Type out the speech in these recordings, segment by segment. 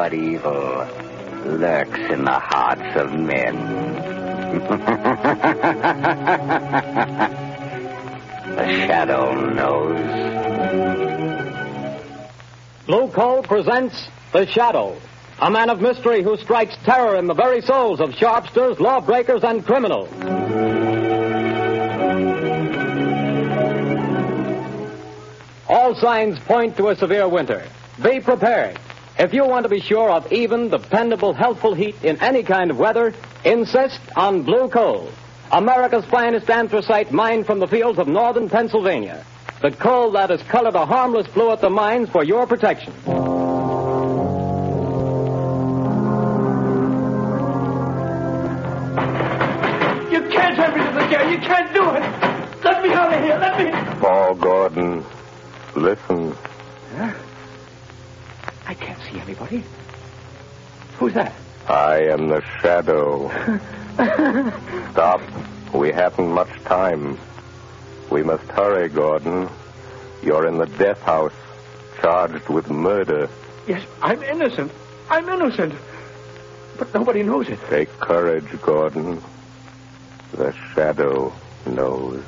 what evil lurks in the hearts of men. The Shadow knows. Blue Coal presents The Shadow, a man of mystery who strikes terror in the very souls of sharpsters, lawbreakers, and criminals. All signs point to a severe winter. Be prepared. If you want to be sure of even, dependable, healthful heat in any kind of weather, insist on Blue Coal, America's finest anthracite mined from the fields of northern Pennsylvania. The coal that has colored a harmless blue at the mines for your protection. You can't have me to the jail. You can't do it. Let me out of here. Let me... Paul Gordon, listen. Huh? I can't see anybody. Who's that? I am the Shadow. Stop. We haven't much time. We must hurry, Gordon. You're in the death house, charged with murder. Yes, I'm innocent. I'm innocent. But nobody knows it. Take courage, Gordon. The Shadow knows.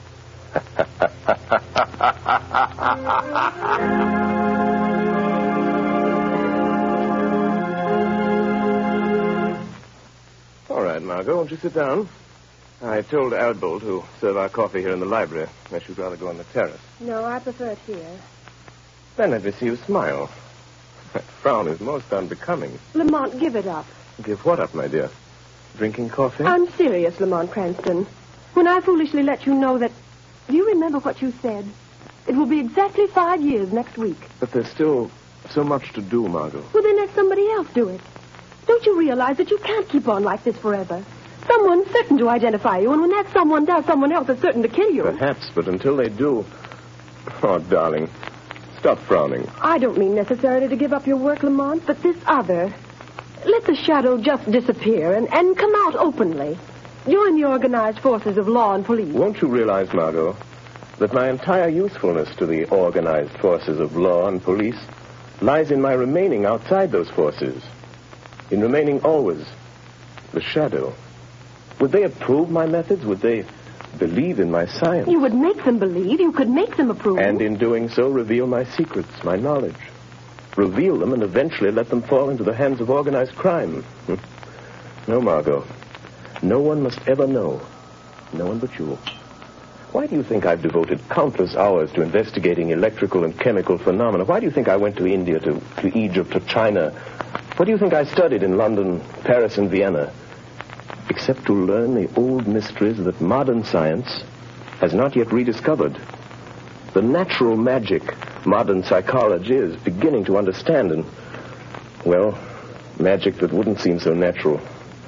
All right, Margot, won't you sit down? I told Albol to serve our coffee here in the library, unless you'd rather go on the terrace. No, I prefer it here. Then let me see you smile. That frown is most unbecoming. Lamont, give it up. Give what up, my dear? Drinking coffee? I'm serious, Lamont Cranston. When I foolishly let you know that... Do you remember what you said? It will be exactly 5 years next week. But there's still so much to do, Margot. Well, then let somebody else do it. Don't you realize that you can't keep on like this forever? Someone's certain to identify you, and when that someone does, someone else is certain to kill you. Perhaps, but until they do... Oh, darling, stop frowning. I don't mean necessarily to give up your work, Lamont, but this other. Let the Shadow just disappear and come out openly. Join the organized forces of law and police. Won't you realize, Margot, that my entire usefulness to the organized forces of law and police lies in my remaining outside those forces, in remaining always the Shadow? Would they approve my methods? Would they believe in my science? You would make them believe. You could make them approve. And in doing so, reveal my secrets, my knowledge. Reveal them and eventually let them fall into the hands of organized crime. No, Margot. No one must ever know. No one but you. Why do you think I've devoted countless hours to investigating electrical and chemical phenomena? Why do you think I went to India, to Egypt, to China? What do you think I studied in London, Paris, and Vienna? Except to learn the old mysteries that modern science has not yet rediscovered. The natural magic modern psychology is beginning to understand, and, well, magic that wouldn't seem so natural.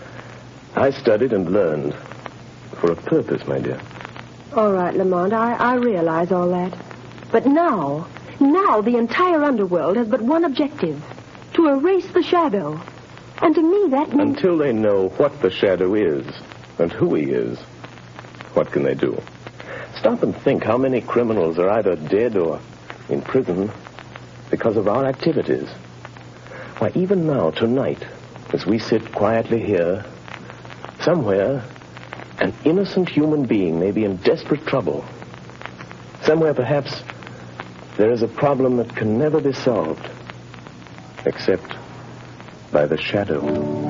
I studied and learned for a purpose, my dear. All right, Lamont, I realize all that. But now the entire underworld has but one objective: to erase the Shadow. And to me, that means... Until they know what the Shadow is and who he is, what can they do? Stop and think how many criminals are either dead or in prison because of our activities. Why, even now, tonight, as we sit quietly here, somewhere, an innocent human being may be in desperate trouble. Somewhere, perhaps, there is a problem that can never be solved, except by the Shadow.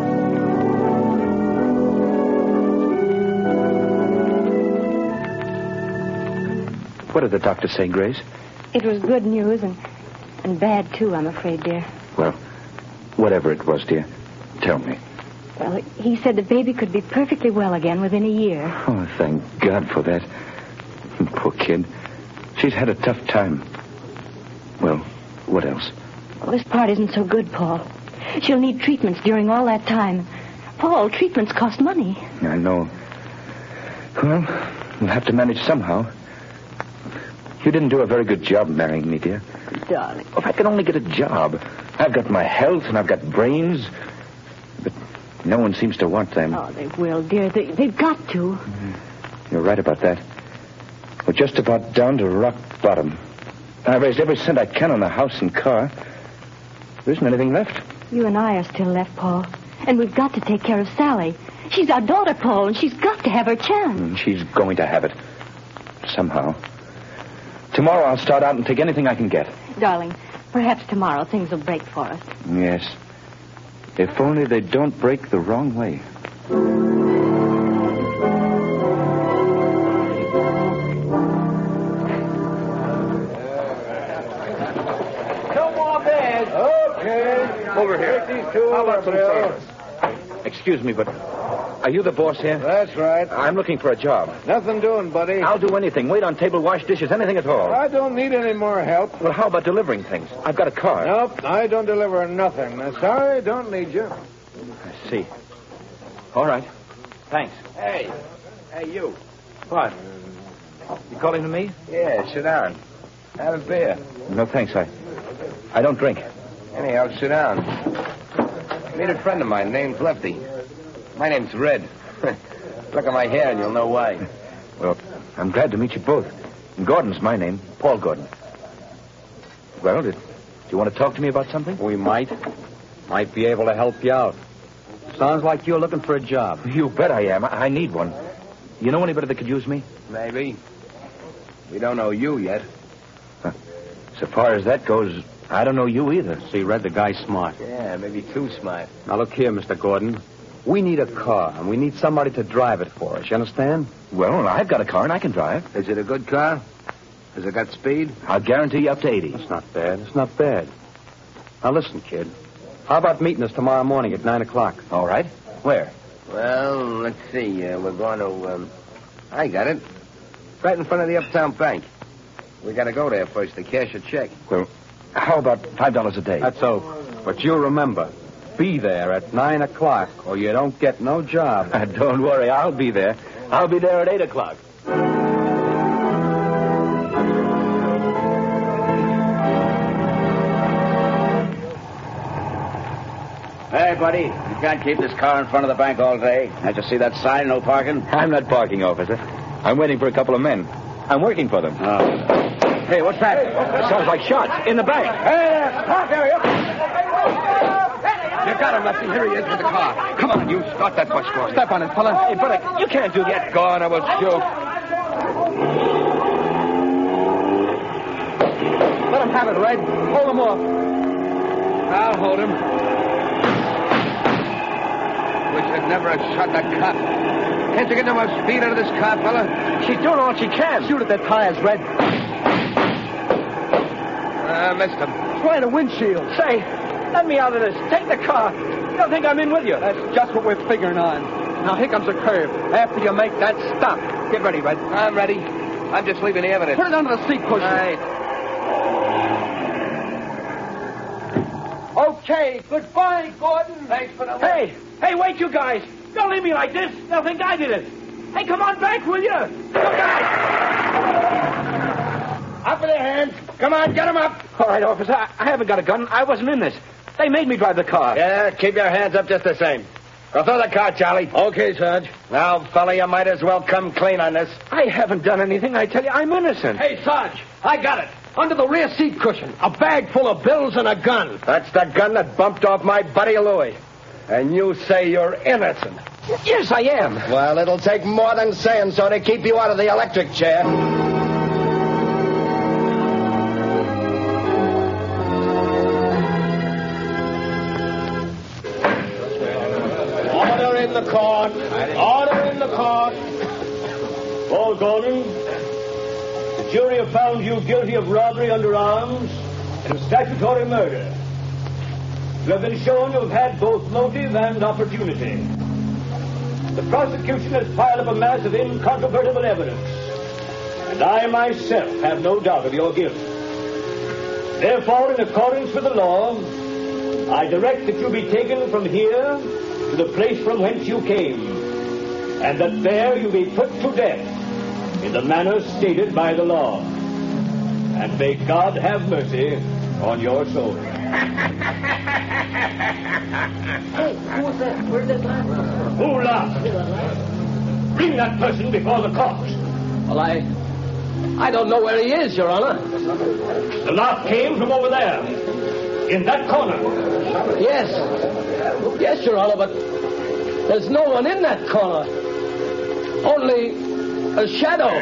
What did the doctor say, Grace? It was good news and bad, too, I'm afraid, dear. Well, whatever it was, dear, tell me. Well, he said the baby could be perfectly well again within a year. Oh, thank God for that. Poor kid. She's had a tough time. Well, what else? Well, this part isn't so good, Paul. She'll need treatments during all that time. Paul, treatments cost money. I know. Well, we'll have to manage somehow. You didn't do a very good job marrying me, dear. Darling. If I could only get a job. I've got my health and I've got brains. But no one seems to want them. Oh, they will, dear. They've got to. You're right about that. We're just about down to rock bottom. I've raised every cent I can on the house and car. There isn't anything left. You and I are still left, Paul. And we've got to take care of Sally. She's our daughter, Paul, and she's got to have her chance. She's going to have it. Somehow. Tomorrow I'll start out and take anything I can get. Darling, perhaps tomorrow things will break for us. Yes. If only they don't break the wrong way. No more beds. Okay. Over here. Take these two How over, about some Bill. chairs? Excuse me, but are you the boss here? That's right. I'm looking for a job. Nothing doing, buddy. I'll do anything. Wait on table, wash dishes, anything at all. I don't need any more help. Well, how about delivering things? I've got a car. Nope, I don't deliver nothing. Sorry, don't need you. I see. All right. Thanks. Hey, you. What? You calling to me? Yeah, sit down. Have a beer. No, thanks. I don't drink. Anyhow, sit down. Meet a friend of mine named Lefty. My name's Red. Look at my hair and you'll know why. Well, I'm glad to meet you both. And Gordon's my name, Paul Gordon. Well, do you want to talk to me about something? We might be able to help you out. Sounds like you're looking for a job. You bet I am. I need one. You know anybody that could use me? Maybe. We don't know you yet. So far as that goes, I don't know you either. See, Red, the guy's smart. Yeah, maybe too smart. Now, look here, Mr. Gordon. We need a car, and we need somebody to drive it for us. You understand? Well, I've got a car and I can drive. Is it a good car? Has it got speed? I'll guarantee you up to 80. That's not bad. It's not bad. Now, listen, kid. How about meeting us tomorrow morning at 9 o'clock? All right. Where? Well, let's see. We're going to, I got it. Right in front of the Uptown Bank. We got to go there first to cash a check. Well, how about $5 a day? That's so. But you remember, be there at 9 o'clock or you don't get no job. Don't worry, I'll be there. I'll be there at 8 o'clock. Hey, buddy, you can't keep this car in front of the bank all day. Can't you see that sign, no parking? I'm not parking, officer. I'm waiting for a couple of men. I'm working for them. Hey, what's that? Sounds like shots in the bank. Hey, park area. You got him, Lefty. Here he is with the car. Come on, you start that bus for us. Step on it, fella. Hey, brother, you can't do that. Go on, I will shoot. Let him have it, Red. Hold him off. I'll hold him. Wish I'd never have shot that cop. Can't you get no more speed out of this car, fella? She's doing all she can. Shoot at their tires, Red. I missed him. Trying a windshield. Say, let me out of this. Take the car. You don't think I'm in with you? That's just what we're figuring on. Now, here comes a curve. After you make that stop. Get ready, Red. I'm ready. I'm just leaving the evidence. Put it under the seat cushion. Right. Okay, goodbye, Gordon. Thanks for the... Hey, wait, you guys. Don't leave me like this. They'll think I did it. Hey, come on back, will you? You guys. Up with their hands. Come on, get them up. All right, officer. I haven't got a gun. I wasn't in this. They made me drive the car. Yeah, keep your hands up just the same. Go throw the car, Charlie. Okay, Sarge. Now, fella, you might as well come clean on this. I haven't done anything. I tell you, I'm innocent. Hey, Sarge, I got it. Under the rear seat cushion. A bag full of bills and a gun. That's the gun that bumped off my buddy Louie. And you say you're innocent. Yes, I am. Well, it'll take more than saying so to keep you out of the electric chair. Order in the court. Order in the court. Paul Gordon, the jury have found you guilty of robbery under arms and statutory murder. You have been shown you have had both motive and opportunity. The prosecution has piled up a mass of incontrovertible evidence, and I myself have no doubt of your guilt. Therefore, in accordance with the law, I direct that you be taken from here to the place from whence you came, and that there you be put to death in the manner stated by the law. And may God have mercy on your soul. Hey, who was that? Where did that laugh? Who laughed? Bring that person before the cops. Well, I don't know where he is, Your Honor. The laugh came from over there. In that corner. Yes. Yes, Your Honor, but there's no one in that corner. Only a shadow.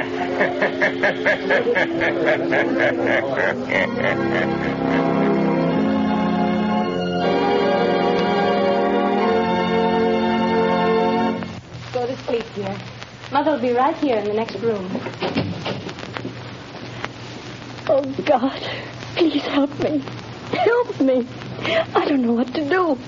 Go to sleep, dear. Mother will be right here in the next room. Oh, God. Please help me. Help me. I don't know what to do.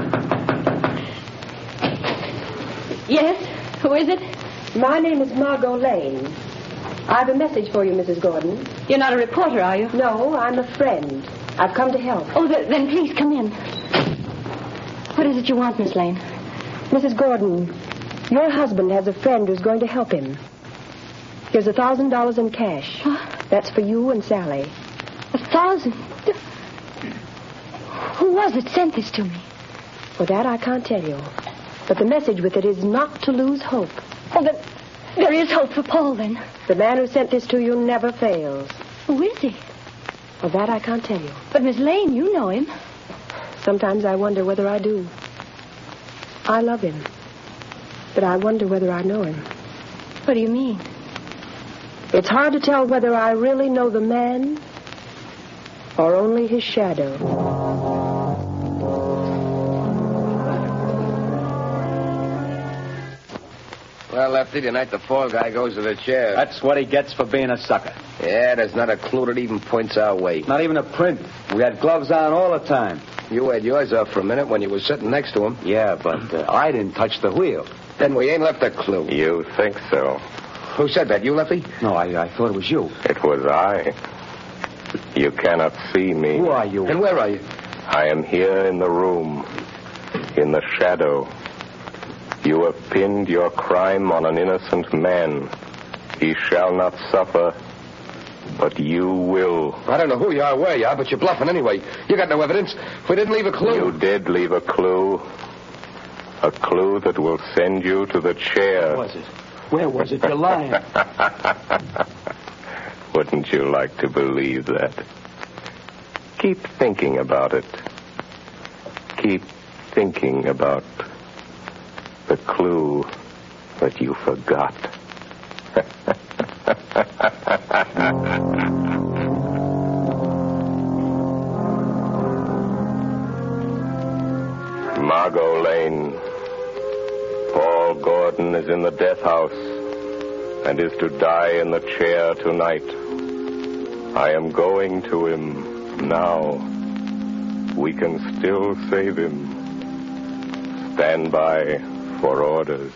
Yes? Who is it? My name is Margot Lane. I have a message for you, Mrs. Gordon. You're not a reporter, are you? No, I'm a friend. I've come to help. Oh, then please come in. What is it you want, Miss Lane? Mrs. Gordon, your husband has a friend who's going to help him. Here's $1,000 in cash. That's for you and Sally. 1,000? Who was it sent this to me? For that I can't tell you. But the message with it is not to lose hope. Oh, but there is hope for Paul, then. The man who sent this to you never fails. Who is he? Well, that I can't tell you. But, Miss Lane, you know him. Sometimes I wonder whether I do. I love him. But I wonder whether I know him. What do you mean? It's hard to tell whether I really know the man or only his shadow. Well, Lefty, tonight the fall guy goes to the chair. That's what he gets for being a sucker. Yeah, there's not a clue that even points our way. Not even a print. We had gloves on all the time. You had yours off for a minute when you were sitting next to him. Yeah, but I didn't touch the wheel. Then we ain't left a clue. You think so? Who said that? You, Lefty? No, I thought it was you. It was I. You cannot see me. Who are you? And where are you? I am here in the room, in the shadow. You have pinned your crime on an innocent man. He shall not suffer, but you will. I don't know who you are, where you are, but you're bluffing anyway. You got no evidence. We didn't leave a clue. You did leave a clue. A clue that will send you to the chair. Where was it? Where was it? You're lying. Wouldn't you like to believe that? Keep thinking about it. Keep thinking about the clue that you forgot. Margot Lane. Paul Gordon is in the death house and is to die in the chair tonight. I am going to him now. We can still save him. Stand by for orders.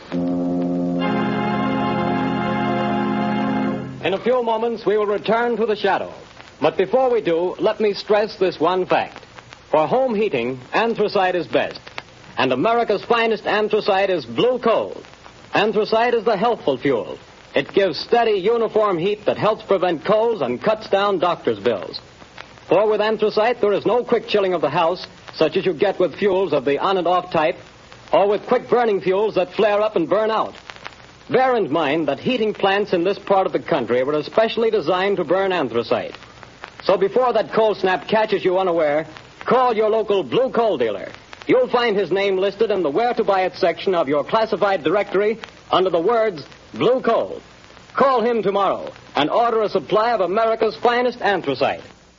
In a few moments, we will return to the shadow. But before we do, let me stress this one fact. For home heating, anthracite is best. And America's finest anthracite is blue coal. Anthracite is the healthful fuel. It gives steady, uniform heat that helps prevent colds and cuts down doctor's bills. For with anthracite, there is no quick chilling of the house, such as you get with fuels of the on and off type, or with quick-burning fuels that flare up and burn out. Bear in mind that heating plants in this part of the country were especially designed to burn anthracite. So before that cold snap catches you unaware, call your local blue coal dealer. You'll find his name listed in the Where to Buy It section of your classified directory under the words Blue Coal. Call him tomorrow and order a supply of America's finest anthracite.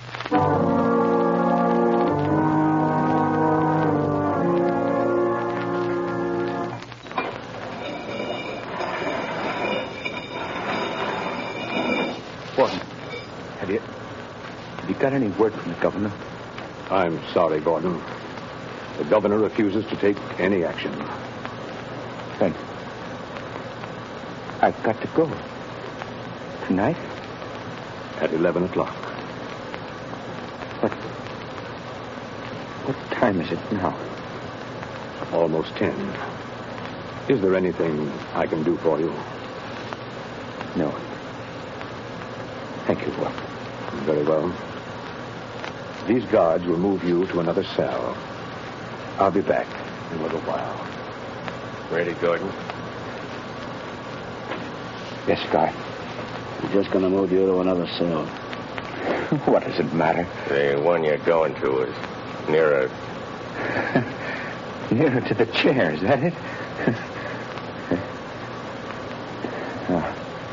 Gordon, have you got any word from the governor? I'm sorry, Gordon. The governor refuses to take any action. Then I've got to go. Tonight? At 11 o'clock. What time is it now? Almost 10. Is there anything I can do for you? No. Thank you, Walt. Very well. These guards will move you to another cell. I'll be back in a little while. Ready, Gordon? Yes, Guy. We're just going to move you to another cell. What does it matter? The one you're going to is Nearer. Nearer to the chair, is that it? Oh.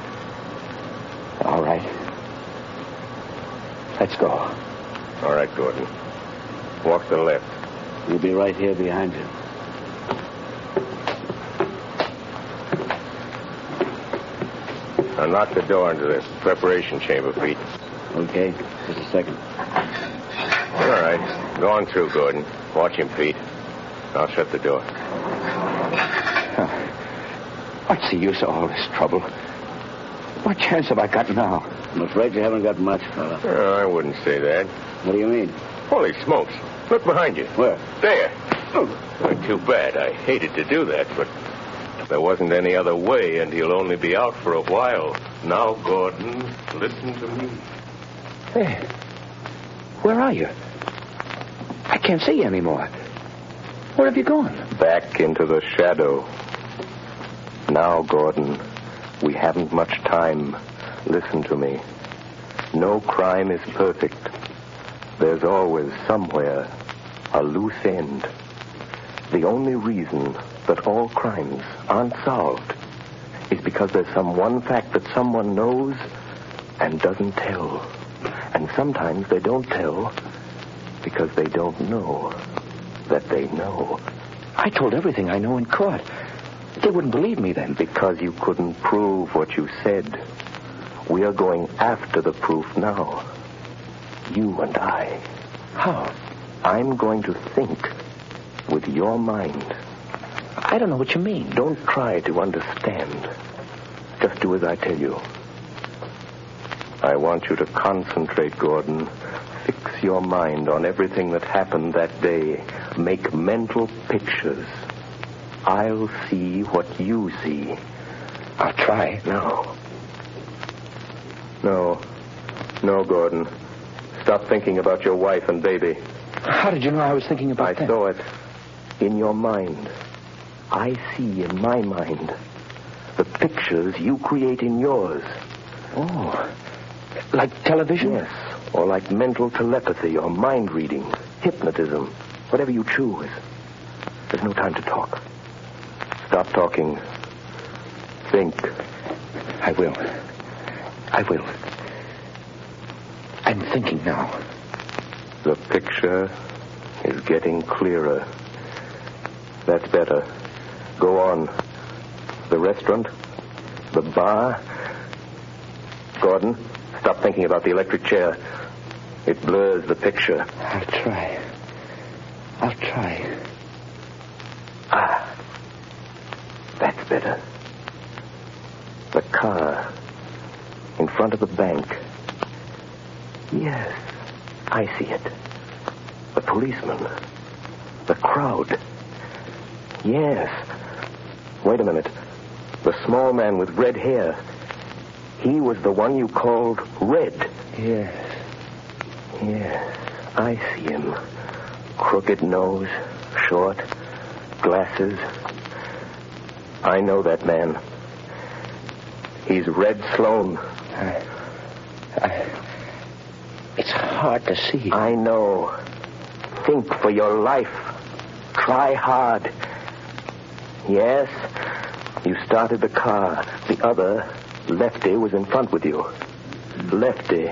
All right. Let's go. All right, Gordon. Walk to the left. We'll be right here behind you. Unlock the door into the preparation chamber, Pete. Okay, just a second. All right. Go on through, Gordon. Watch him, Pete. I'll shut the door. What's the use of all this trouble? What chance have I got now? I'm afraid you haven't got much, fella. Oh, I wouldn't say that. What do you mean? Holy smokes. Look behind you. Where? There. Well, too bad. I hated to do that, but there wasn't any other way, and he'll only be out for a while. Now, Gordon, listen to me. Hey, where are you? I can't see you anymore. Where have you gone? Back into the shadow. Now, Gordon, we haven't much time. Listen to me. No crime is perfect. There's always somewhere a loose end. The only reason that all crimes aren't solved is because there's some one fact that someone knows and doesn't tell. And sometimes they don't tell because they don't know that they know. I told everything I know in court. They wouldn't believe me then. Because you couldn't prove what you said. We are going after the proof now. You and I. How? I'm going to think with your mind. I don't know what you mean. Don't try to understand. Just do as I tell you. I want you to concentrate, Gordon. Fix your mind on everything that happened that day. Make mental pictures. I'll see what you see. I'll try. No, Gordon. Stop thinking about your wife and baby. How did you know I was thinking about that? I saw it in your mind. I see in my mind the pictures you create in yours. Oh, like television? Yes, or like mental telepathy or mind reading, hypnotism, whatever you choose. There's no time to talk. Stop talking. Think. I will. I'm thinking now. The picture is getting clearer. That's better. Go on. The restaurant? The bar? Gordon, stop thinking about the electric chair. It blurs the picture. I'll try. That's better. The car in front of the bank. Yes, I see it. The policeman. The crowd. Yes. Wait a minute. The small man with red hair. He was the one you called Red. Yes, I see him. Crooked nose, short, glasses. I know that man. He's Red Sloan. It's hard to see. I know. Think for your life. Try hard. Yes, you started the car. The other, Lefty, was in front with you. Lefty.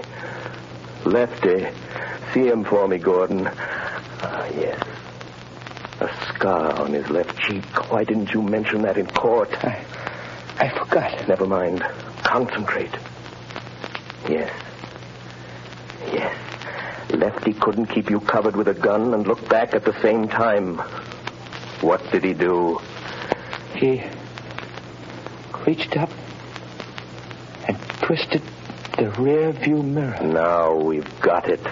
See him for me, Gordon. Yes. A scar on his left cheek. Why didn't you mention that in court? I forgot. Never mind. Concentrate. Yes. Lefty couldn't keep you covered with a gun and look back at the same time. What did he do? He reached up and twisted the rear view mirror. Now we've got it.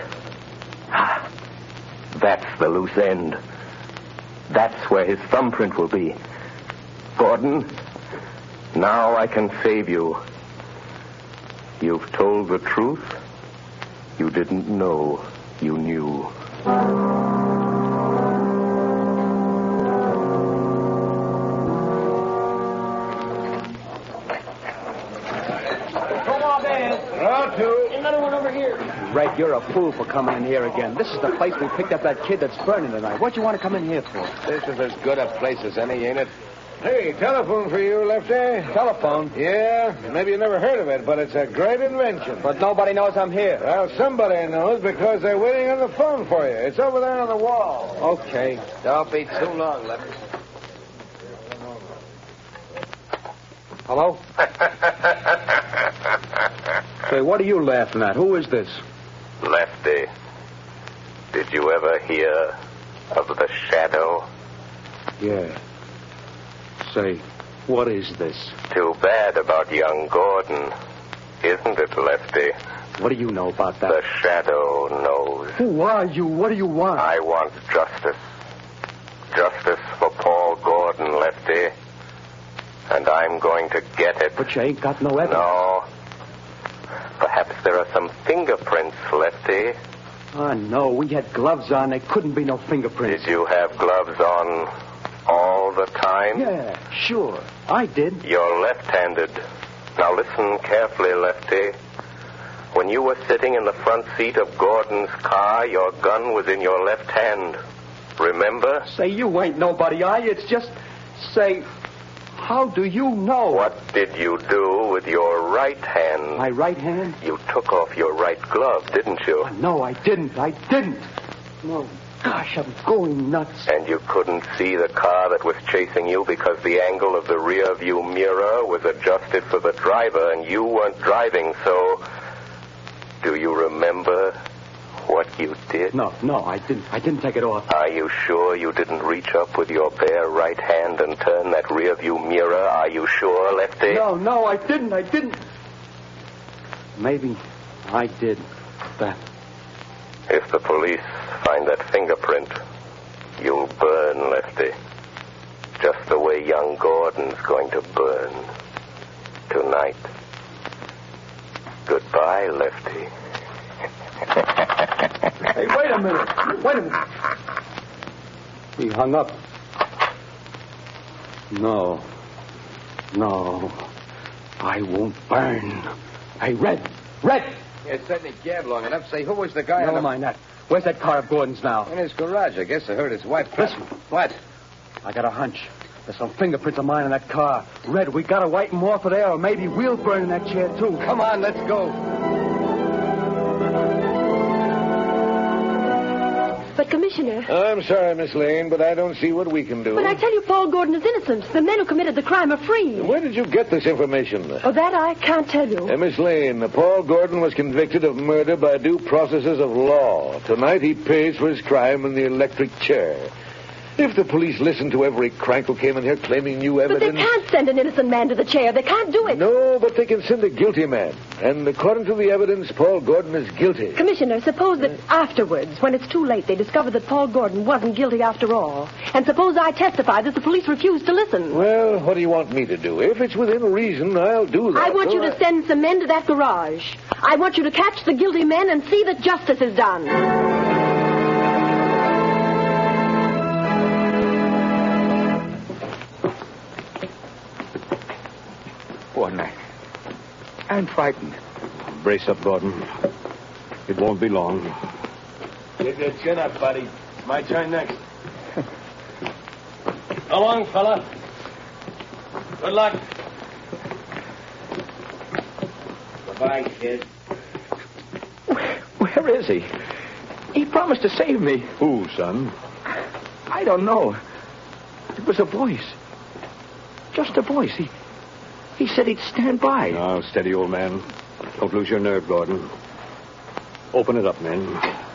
That's the loose end. That's where his thumbprint will be. Gordon, now I can save you. You've told the truth. You didn't know you knew. Come on, man. Another one over here. Right You're a fool for coming in here again. This is the place we picked up that kid that's burning tonight. What do you want to come in here for? This is as good a place as any, ain't it? Hey, telephone for you, Lefty. Telephone? Yeah, maybe you never heard of it, but it's a great invention. But nobody knows I'm here. Well, somebody knows because they're waiting on the phone for you. It's over there on the wall. Okay. Don't be too long, Lefty. Hello? Say, what are you laughing at? Who is this? Lefty, did you ever hear of the Shadow? Yeah. Say, what is this? Too bad about young Gordon, isn't it, Lefty? What do you know about that? The Shadow knows. Who are you? What do you want? I want justice. Justice for Paul Gordon, Lefty. And I'm going to get it. But you ain't got no evidence. No. Perhaps there are some fingerprints, Lefty. Oh, no. We had gloves on. There couldn't be no fingerprints. Did you have gloves on all the time? Yeah, sure. I did. You're left-handed. Now listen carefully, Lefty. When you were sitting in the front seat of Gordon's car, your gun was in your left hand. Remember? Say, you ain't nobody, are you? It's just... Say... How do you know? What did you do with your right hand? My right hand? You took off your right glove, didn't you? Oh, no, I didn't. No. Gosh, I'm going nuts. And you couldn't see the car that was chasing you because the angle of the rear view mirror was adjusted for the driver and you weren't driving, so... Do you remember what you did? No, I didn't. I didn't take it off. Are you sure you didn't reach up with your bare right hand and turn that rear view mirror? Are you sure, Lefty? No, I didn't. Maybe I did that. If the police find that fingerprint, you'll burn, Lefty. Just the way young Gordon's going to burn tonight. Goodbye, Lefty. Hey, wait a minute. He hung up. No. I won't burn. Hey, Red. You certainly gabbed long enough. Say, who was the guy Never mind that. Where's that car of Gordon's now? In his garage. I guess I heard his wife. Listen. What? I got a hunch. There's some fingerprints of mine in that car. Red, we gotta wipe them off of there, or maybe we'll burn in that chair, too. Come on, let's go. But, Commissioner... I'm sorry, Miss Lane, but I don't see what we can do. But I tell you, Paul Gordon is innocent. The men who committed the crime are free. Where did you get this information? Oh, that I can't tell you. Miss Lane, Paul Gordon was convicted of murder by due processes of law. Tonight he pays for his crime in the electric chair. If the police listened to every crank who came in here claiming new evidence... But they can't send an innocent man to the chair. They can't do it. No, but they can send a guilty man. And according to the evidence, Paul Gordon is guilty. Commissioner, suppose that afterwards, when it's too late, they discover that Paul Gordon wasn't guilty after all. And suppose I testify that the police refuse to listen. Well, what do you want me to do? If it's within reason, I'll do that. I want you to send some men to that garage. I want you to catch the guilty men and see that justice is done. Gordon, I'm frightened. Brace up, Gordon. It won't be long. Get your chin up, buddy. My turn next. Go on, fella. Good luck. Goodbye, kid. Where is he? He promised to save me. Who, son? I don't know. It was a voice. Just a voice. He said he'd stand by. Now, steady, old man. Don't lose your nerve, Gordon. Open it up, men.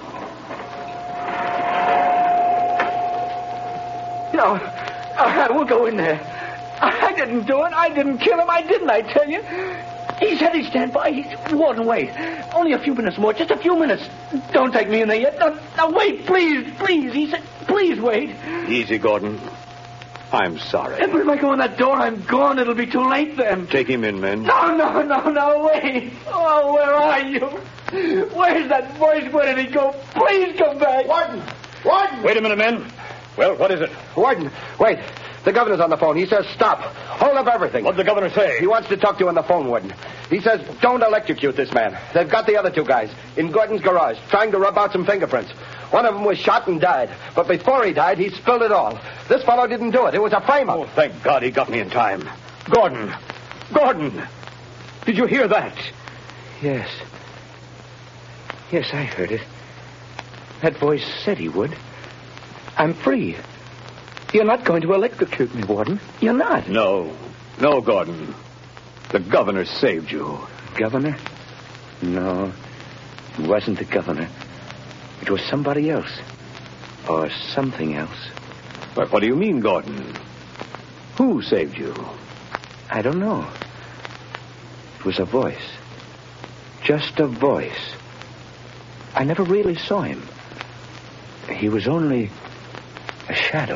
No, we'll go in there. I didn't do it. I didn't kill him. I tell you. He said he'd stand by. Warden, wait. Only a few minutes more. Just a few minutes. Don't take me in there yet. No, wait, please. He said, please wait. Easy, Gordon. I'm sorry. But if I go in that door, I'm gone. It'll be too late then. Take him in, men. No, wait. Oh, where are you? Where's that voice? Where did he go? Please come back. Warden! Wait a minute, men. Well, what is it? Warden, wait. The governor's on the phone. He says stop. Hold up everything. What'd the governor say? He wants to talk to you on the phone, Warden. He says, don't electrocute this man. They've got the other two guys in Gordon's garage trying to rub out some fingerprints. One of them was shot and died. But before he died, he spilled it all. This fellow didn't do it. It was a frame-up. Oh, thank God he got me in time. Gordon! Gordon! Did you hear that? Yes. Yes, I heard it. That voice said he would. I'm free. You're not going to electrocute me, Warden. You're not. No, Gordon. The governor saved you. Governor? No, it wasn't the governor. It was somebody else. Or something else. But what do you mean, Gordon? Who saved you? I don't know. It was a voice. Just a voice. I never really saw him. He was only a shadow.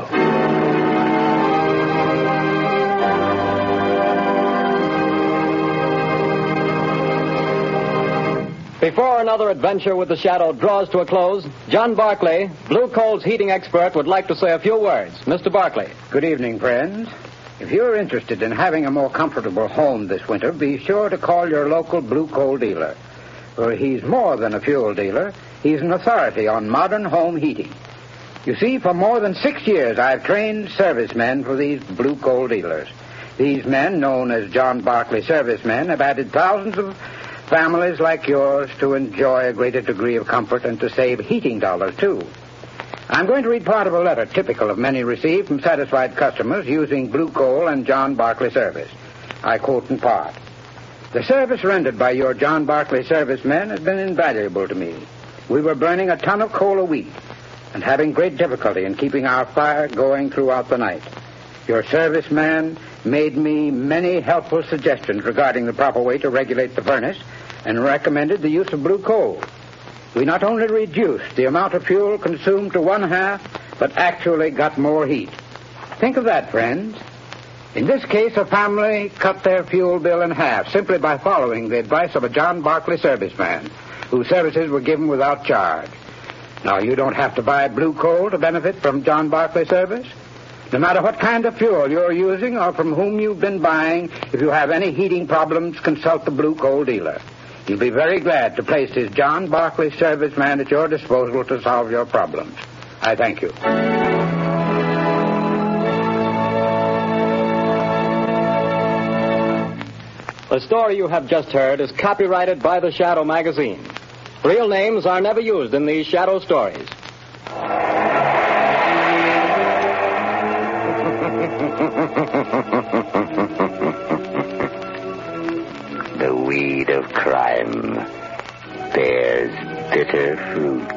Before another adventure with the Shadow draws to a close, John Barclay, Blue Coal's heating expert, would like to say a few words. Mr. Barclay. Good evening, friends. If you're interested in having a more comfortable home this winter, be sure to call your local Blue Coal dealer. For he's more than a fuel dealer. He's an authority on modern home heating. You see, for more than 6 years, I've trained servicemen for these Blue Coal dealers. These men, known as John Barclay servicemen, have added thousands of families like yours to enjoy a greater degree of comfort and to save heating dollars, too. I'm going to read part of a letter typical of many received from satisfied customers using Blue Coal and John Barclay service. I quote in part. The service rendered by your John Barclay servicemen has been invaluable to me. We were burning a ton of coal a week and having great difficulty in keeping our fire going throughout the night. Your serviceman made me many helpful suggestions regarding the proper way to regulate the furnace and recommended the use of Blue Coal. We not only reduced the amount of fuel consumed to 1/2, but actually got more heat. Think of that, friends. In this case, a family cut their fuel bill in half simply by following the advice of a John Barclay serviceman, whose services were given without charge. Now, you don't have to buy Blue Coal to benefit from John Barclay service. No matter what kind of fuel you're using or from whom you've been buying, if you have any heating problems, consult the Blue Coal dealer. He'll be very glad to place his John Barclay serviceman at your disposal to solve your problems. I thank you. The story you have just heard is copyrighted by the Shadow magazine. Real names are never used in these Shadow stories. The weed of crime bears bitter fruit.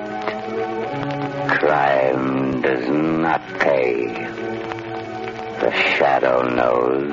Crime does not pay. The Shadow knows.